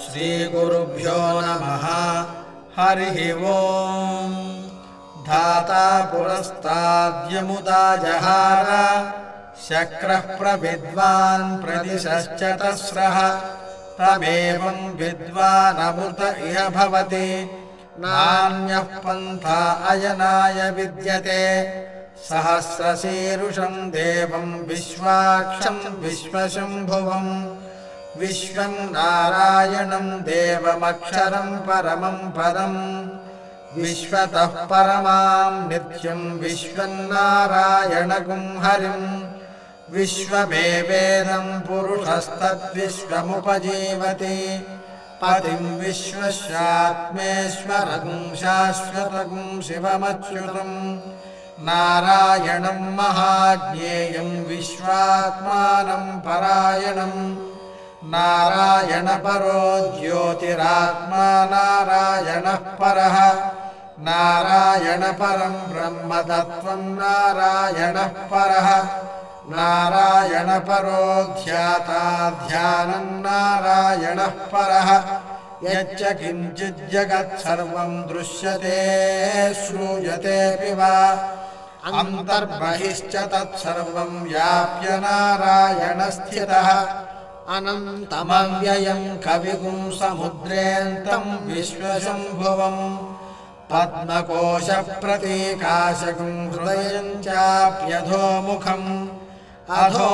श्रीगुरुभ्यो नमः। हरिः ओम्। धाता पुरस्ताद्यमुदा जहार शक्रः प्रविद्वान् प्रदिशश्च तस्रः तमेवं विद्वानमृत इह भवति नान्यः पन्था अयनाय विद्यते। सहस्रशीरुषं देवं विश्वाक्षं विश्वशम्भुवम् विश्वं नारायणं देवमक्षरं परमं पदम् विश्वतः परमां नित्यं विश्वन्नारायणगुं हरिम् विश्वमेवेदं पुरुषस्तद्विश्वमुपजीवति पतिं विश्वस्यात्मेश्वरगुं शाश्वतगुं शिवमच्युतं नारायणं महाज्ञेयं विश्वात्मानं परायणं नारायणपरो ज्योतिरात्मा नारायणः परः नारायणपरं ब्रह्मतत्त्वं नारायणः परः नारायणपरो ध्याता ध्यानं नारायणः परः यच्च किञ्चिज्जगत्सर्वं दृश्यते श्रूयतेऽपि वा अन्तर्बहिश्च तत्सर्वं व्याप्य नारायणस्थितः अनन्तमव्ययं कविगुं समुद्रेऽन्तं विश्वशम्भुवम् पद्मकोशप्रतीकाशकं हृदयं चाप्यधोमुखम् अधो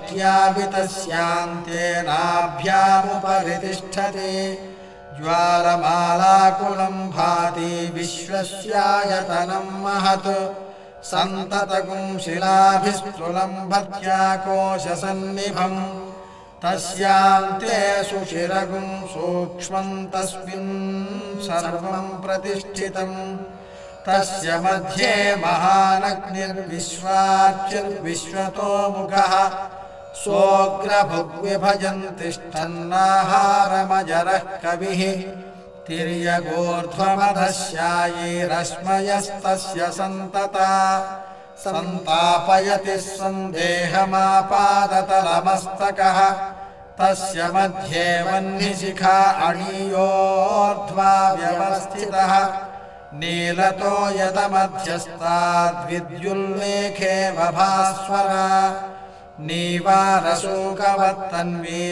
निष्ट्यापितस्यान्तेनाभ्यामुपरि तिष्ठति ज्वालमालाकुलं भाति विश्वस्यायतनं महत् सन्ततगुं शिलाभिस्तुलं भक्त्याकोशसन्निभम् तस्यान्ते सुशिरगुं सूक्ष्मं तस्मिन् सर्वं प्रतिष्ठितम् तस्य मध्ये महानग्निर्विश्वाच्युर्विश्वतोमुखः सोऽग्रभुग्विभजन् तिष्ठन्नाहारमजरः कविः तिर्यगोर्ध्वमधस्यायी रश्मयस्तस्य सन्तता सन्तापयति सन्देहमापादतलमस्तकः तस्य मध्ये वह्निशिखा अणीयोर्ध्वा व्यवस्थितः नीलतो यतमध्यस्ताद्विद्युल्लेखेव भास्वरा नीवारशोकवत्तन्वी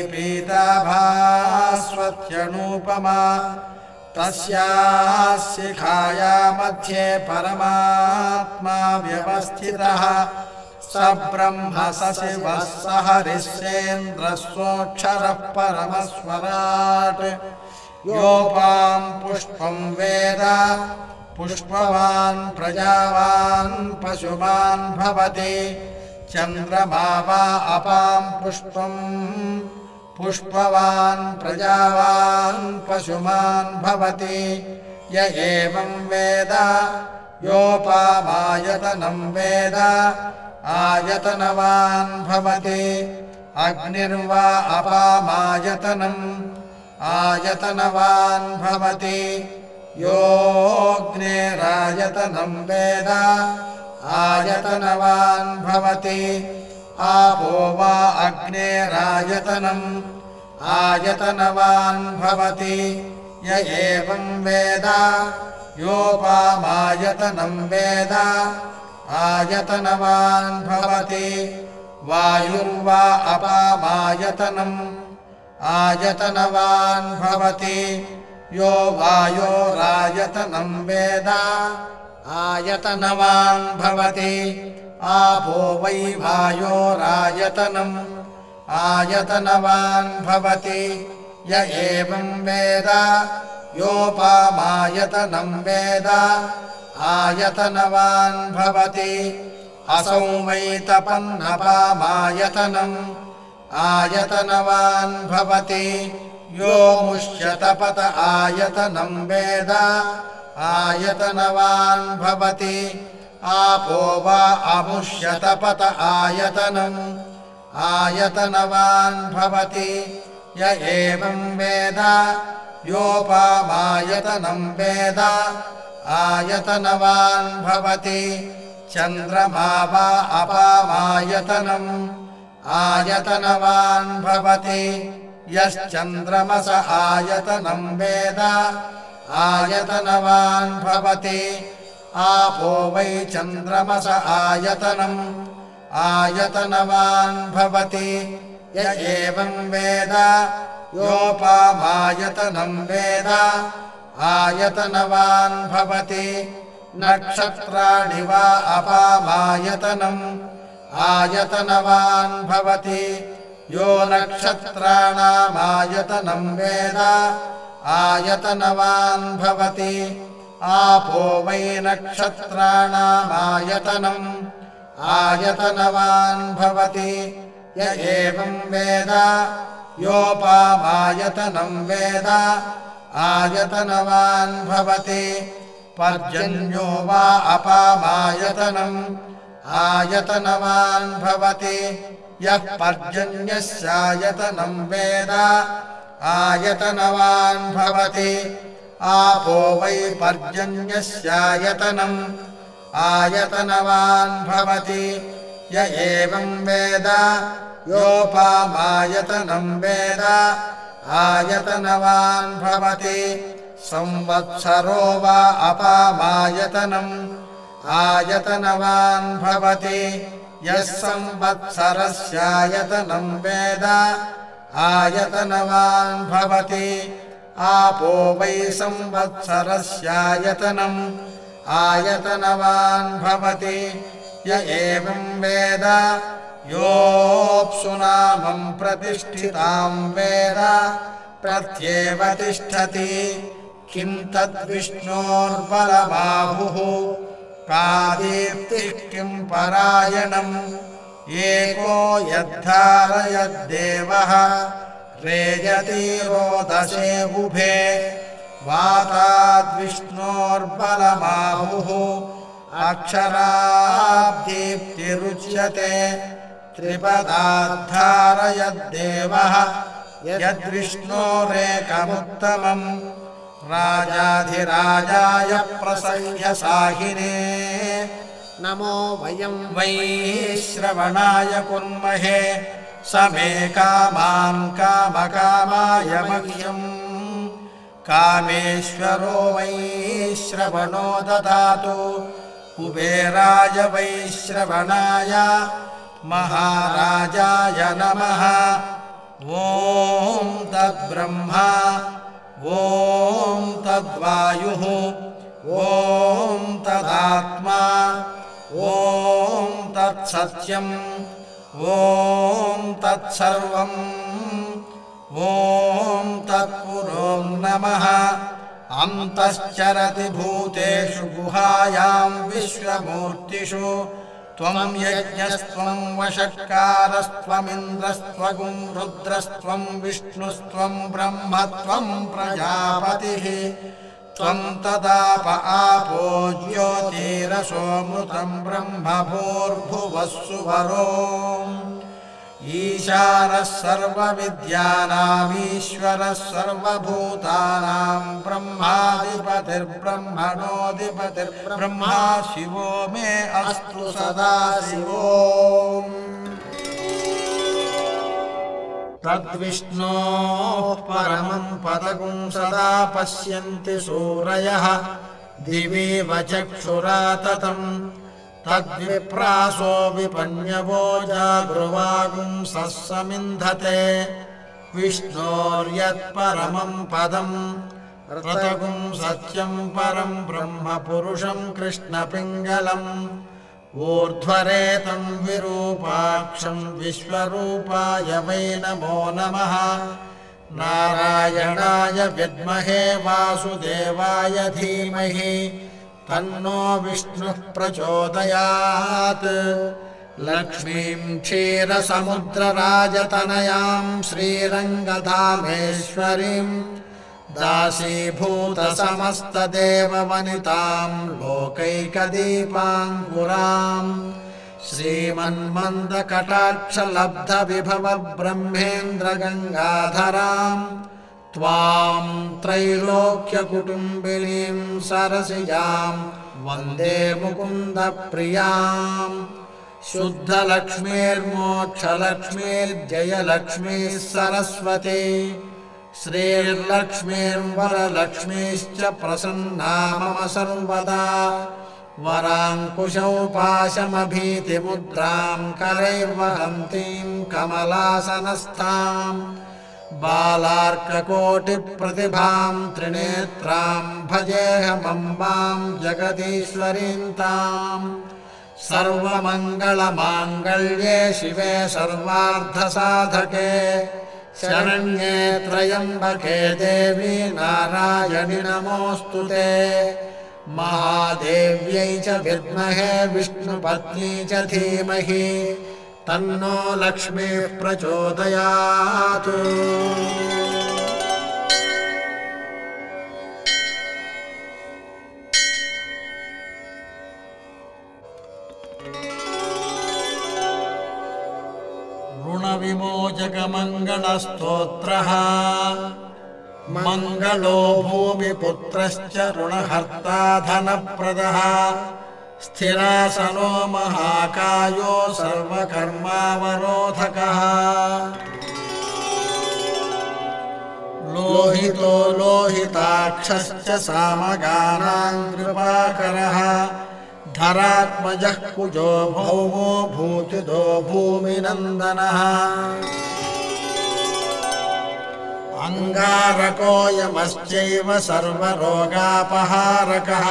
पीताभास्वत्यनूपमा तस्याः शिखाया मध्ये परमात्मा व्यवस्थितः स ब्रह्म स शिवः स हरिश्चेन्द्रः सोऽक्षरः परमस्वराट् योपां पुष्पं वेद पुष्पवान् प्रजावान् पशुमान् भवति चन्द्रमा वा अपां पुष्पं पुष्पवान् प्रजावान् पशुमान् भवति य एवं वेद योपामायतनं वेद आयतनवान् भवति अग्निर्वा अपामायतनम् आयतनवान् भवति योऽग्नेरायतनं वेद आयतनवान् भवति आपो वा अग्नेरायतनम् आयतनवान् भवति य एवं वेद योपामायतनं वेद आयतनवान् भवति वायुर्वा अपामायतनम् आयतनवान् भवति यो वायोरायतनं वेद आयतनवान् भवति आपो वै वायोरायतनम् आयतनवान् भवति य एवं वेद योपामायतनं वेद आयतनवान् भवति असौ वै तपन्नपामायतनम् आयतनवान् भवति यो मुष्यतपत आयतनं वेद आयतनवान् भवति आपो वा अमुष्यतपत आयतनम् आयतनवान् भवति य एवं वेद योपामायतनं वेद आयतनवान् भवति चन्द्रमा वा अपामायतनम् आयतनवान् भवति यश्चन्द्रमस आयतनं वेद आयतनवान् भवति आपो वै चन्द्रमस आयतनम् आयतनवान् भवति य एवं वेद योपामायतनं वेद आयतनवान् भवति नक्षत्राणि वा अपामायतनम् आयतनवान् भवति यो नक्षत्राणामायतनं वेद आयतनवान् भवति आपो वै नक्षत्राणामायतनम् आयतनवान् भवति य एवं वेद योपामायतनं वेद आयतनवान् भवति पर्जन्यो वा अपामायतनम् आयतनवान् भवति यः पर्जन्यस्यायतनं वेद आयतनवान् भवति आपो वै पर्जन्यस्यायतनम् आयतनवान् भवति य एवं वेद योपामायतनं वेद आयतनवान् भवति संवत्सरो वा अपामायतनम् आयतनवान् भवति यः संवत्सरस्यायतनं वेद आयतनवान् भवति आपो वै संवत्सरस्यायतनम् आयतनवान् भवति य एवं वेद योऽप्सुनामं प्रतिष्ठितां वेद प्रत्येव तिष्ठति किं तद्विष्णोर्बलमाहुः का दीप्तिः किं परायणम् एको यद्धारयद्देवः रेजति रोदसे उभे वाताद्विष्णोर्बलमाहुः अक्षराब्दीप्तिरुच्यते त्रिपदाद्धारयद्देवः यद्विष्णोरेकमुत्तमम् राजाधिराजाय प्रसह्य साहिने नमो वयं वै श्रवणाय कुर्महे समे कामान् कामकामाय मह्यम् कामेश्वरो वै श्रवणो ददातु कुबेराय वै श्रवणाय महाराजाय नमः ॐ तद्ब्रह्मा ॐ तद्वायुः ॐ तदात्मा ॐ तत्सत्यम् ॐ तत्सर्वम् ॐ तत्पुरो नमः अन्तश्चरति भूतेषु गुहायां विश्वमूर्तिषु त्वं यज्ञस्त्वं वषट्कारस्त्वमिन्द्रस्त्वगुं रुद्रस्त्वं विष्णुस्त्वं ब्रह्मत्वं प्रजापतिः त्वं तदाप आपो ज्योतिरसोऽमृतं ब्रह्म भूर्भुवः सुवरो ईशानः सर्वविद्यानामीश्वरः सर्वभूतानां ब्रह्माधिपतिर्ब्रह्मणोऽधिपतिर्ब्रह्मा शिवो मे अस्तु सदा शिवो तद्विष्णोः परमं पदगुं सदा पश्यन्ति सूरयः दिवीव चक्षुरा ततम् तद्विप्रासो विपन्यवो जागृवागुंसः समिन्धते विष्णोर्यत्परमं पदम् रतगुं सत्यं परं ब्रह्म पुरुषं कृष्णपिङ्गलम् ऊर्ध्वरेतं विरूपाक्षं विश्वरूपाय वै नमो नमः नारायणाय विद्महे वासुदेवाय धीमहि तन्नो विष्णुः प्रचोदयात् लक्ष्मीं क्षीरसमुद्रराजतनयां श्रीरङ्गधामेश्वरीं दासीभूतसमस्तदेववनितां लोकैकदीपाङ्कुरां श्रीमन्मन्दकटाक्षलब्धविभवब्रह्मेन्द्रगङ्गाधरां त्वां त्रैलोक्यकुटुम्बिनीं सरसिजां वन्दे मुकुन्दप्रियाम् शुद्धलक्ष्मीर्मोक्षलक्ष्मीर्जयलक्ष्मीः सरस्वती श्रीर्लक्ष्मीर्वरलक्ष्मीश्च प्रसन्ना मम सर्वदा वराङ्कुशौ पाशमभीतिमुद्रां करैर्वहन्तीं कमलासनस्थाम् बालार्ककोटिप्रतिभां त्रिनेत्रां भजेऽहमम्बां जगदीश्वरीं ताम् सर्वमङ्गलमाङ्गल्ये शिवे सर्वार्थसाधके शरण्ये त्र्यम्बके देवी नारायणि नमोऽस्तु ते महादेव्यै च विद्महे विष्णुपत्नी च धीमहि तन्नो लक्ष्मीः प्रचोदयात्। ऋणविमोचकमङ्गलस्तोत्रः मङ्गलो भूमिपुत्रश्च ऋणहर्ता धनप्रदः स्थिरासनो महाकायो सर्वकर्मावरोधकः लोहितो लोहिताक्षश्च सामगानां कृपाकरः धरात्मजः कुजो भौमो भूतिदो भूमिनन्दनः अङ्गारको यमश्चैव सर्वरोगापहारकः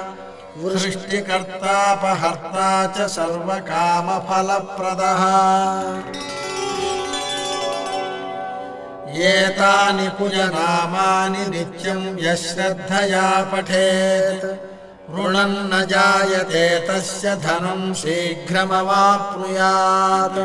वृष्टिकर्तापहर्ता च सर्वकामफलप्रदः एतानि कुजनामानि नित्यं यः श्रद्धया पठेत् ऋणं न जायते तस्य धनं शीघ्रमवाप्नुयात्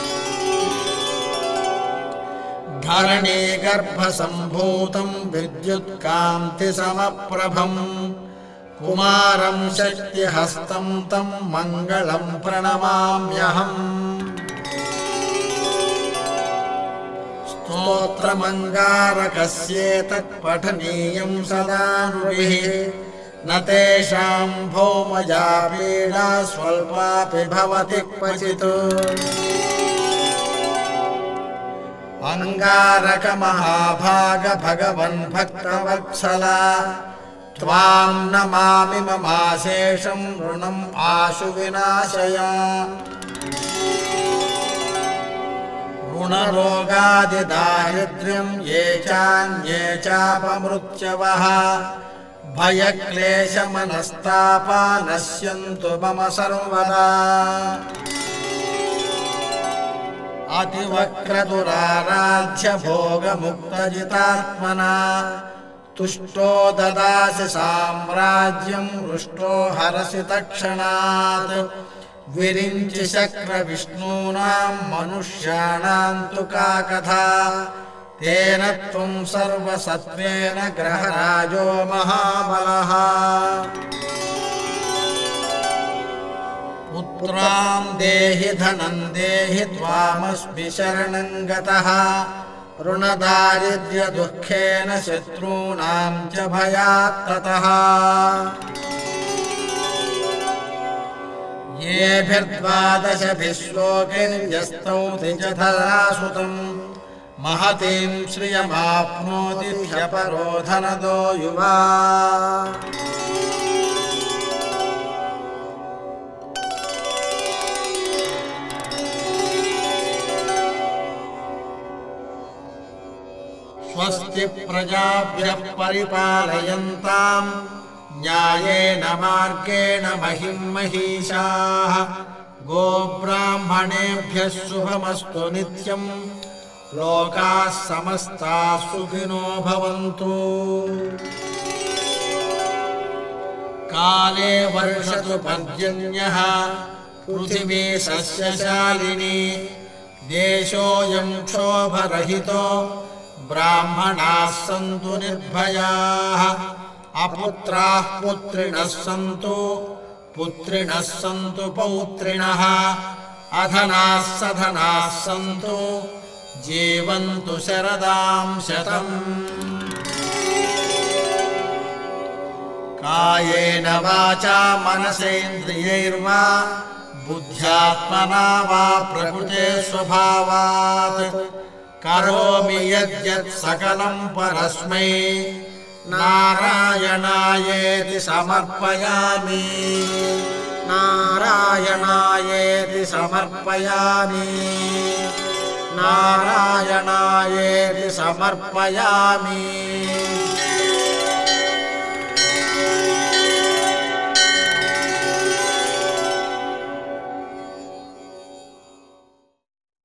धरणीगर्भसम्भूतं विद्युत्कान्तिसमप्रभम् कुमारं शक्तिहस्तं तं मङ्गलं प्रणमाम्यहम् स्तोत्रमङ्गारकस्येतत् पठनीयं सदा नृभिः न तेषां भौमजा पीडा स्वल्पापि भवति क्वचित् अङ्गारक महाभाग भगवन् भक्तवत्सला त्वां नमामि ममाशेषं ऋणम् आशु विनाशय ऋणरोगादिदारिद्र्यं ये चान्ये चापमृत्यवः भयक्लेशमनस्तापा नश्यन्तु मम सर्वदा अतिवक्रदुराराध्य भोगमुक्तजितात्मना तुष्टो ददासि साम्राज्यं हृष्टो हरसि तत्क्षणात् विरिञ्चि शक्रविष्णूनां मनुष्याणां तु का कथा तेन त्वं सर्वसत्त्वेन ग्रहराजो महाबलः पुत्रां देहि धनं देहि त्वामस्मि शरणं गतः ऋणदारिद्र्यदुःखेन शत्रूणां च भयात् ततः येभिर्द्वादशभिः श्लोकैर्यस्तौति च धरासुतम् महतीं श्रियमाप्नोति ह्यपरो धनदो युवा स्वस्ति प्रजाभ्यः परिपालयन्ताम् न्यायेन मार्गेण महिं महिषाः गोब्राह्मणेभ्यः शुभमस्तु नित्यम् लोकाः समस्ताः सुखिनो भवन्तु काले वर्षतु पर्जन्यः पृथिवी सस्यशालिनी देशोऽयं क्षोभरहितो ब्राह्मणाः सन्तु निर्भयाः अपुत्राः पुत्रिणः सन्तु पुत्रिणः सन्तु पौत्रिणः अधनाः सधनाः सन्तु जीवन्तु शरदां शतम् कायेन वाचा मनसेन्द्रियैर्वा बुद्ध्यात्मना वा प्रकृते स्वभावात् करोमि यद्यत् सकलं परस्मै नारायणायेति समर्पयामि नारायणायेति समर्पयामि नारायणायेति समर्पयामि।